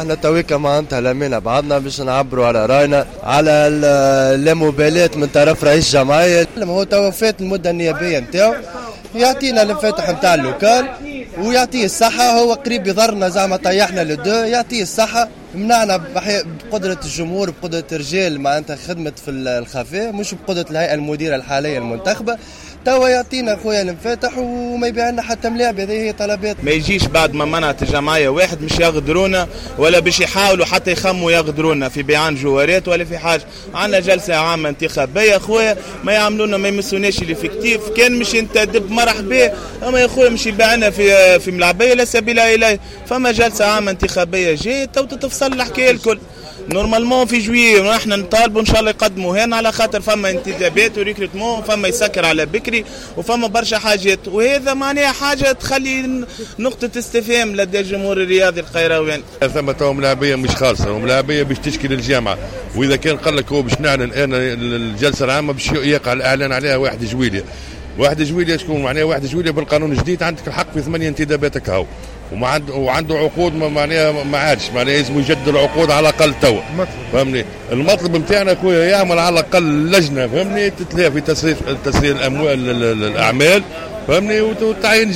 احنا تويكا معناتها لمينا بعضنا باش نعبروا على راينا على المبالاة من طرف رئيس الجمعية. هو توفات المدة النيابية نتاعو، يعطينا الانفتاح نتاع اللوكال ويعطيه الصحة. هو قريب يضرنا زعما طيحنا للدو، يعطيه الصحة. منعنا بقدرة الجمهور، بقدرة الرجال معناتها خدمة في الخفاء، مش بقدرة الهيئة المديرة الحالية المنتخبة. توا يعطينا خويا الانفتح وما يبيع لنا حتى ملاعب. هذه هي طلبات. ما يجيش بعد ما منعت الجمعية واحد مش يغدرونا ولا باش يحاولوا حتى يخموا يغدرونا في بيعان جوارات ولا في حاجة. عندنا جلسة عامة انتخابية خويا، ما يعملونا ما يمسوناش الافكتيف. كان مش انت دب مرحبا، اما يا خويا مش يبيعنا في ملعبية لا سبيل اليه. فما جلسة عامة انتخابية جات تو تتفصل الحكاية الكل. نورمالمون في جويي ونحن نطالبوا ان شاء الله يقدموا هنا، على خاطر فما انتدابات وريكروتمون، فما يسكر على بكري وفما برشا حاجات، وهذا معناها حاجه تخلي نقطه استفهام لدى الجمهور الرياضي القيرواني. ثم تو ملاعبيه مش خالصه، ملاعبيه باش تشكل الجامعه، واذا كان قال لك هو باش نعلن الان الجلسه العامه باش يقع الاعلان عليها 1 جويلية. 1 جويلية شكون معناها 1 جويلية بالقانون الجديد عندك الحق في 8 انتداباتك هاو، وعنده عقود معناها ما عادش معناها لازم يجدد العقود على الاقل توا. فهمني المطلب نتاعنا خويا يعمل على الاقل لجنه فهمني تتلهى في تسرير الاموال الاعمال فهمني، وتعين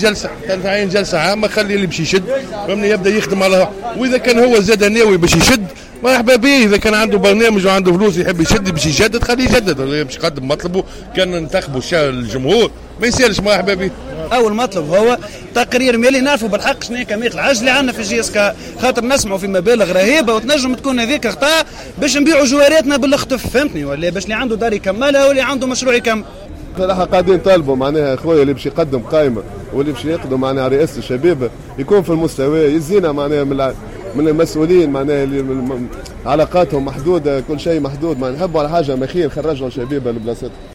جلسه عامه. خلي اللي باش يشد فهمني يبدا يخدم على، واذا كان هو زاد ناوي باش يشد مرحبا به. اذا كان عنده برنامج وعنده فلوس يحب يشد باش يجدد خليه يجدد، باش يقدم مطلبه. كان ننتخبوا الجمهور ما يسالش مرحبا به. اول مطلب هو تقرير مالي نعرفوا بالحق شنو هي كميه العجز اللي عندنا في الجي اس كا، خاطر نسمعوا في مبالغ رهيبه وتنجم تكون هذيك خطا باش نبيعوا جواراتنا بالاختف فهمتني، ولا باش اللي عنده دار يكملها واللي عنده مشروع يكمل. صراحه قاعدين نطالبوا معناها خويا اللي باش يقدم قائمه واللي باش يقدم معناها رئاسه الشباب يكون في المستوى، يزينا معناها من المسؤولين معناها اللي علاقاتهم محدوده، كل شيء محدود. معناها نحبوا على حاجه مخير خرجوا الشباب لبلاصتهم.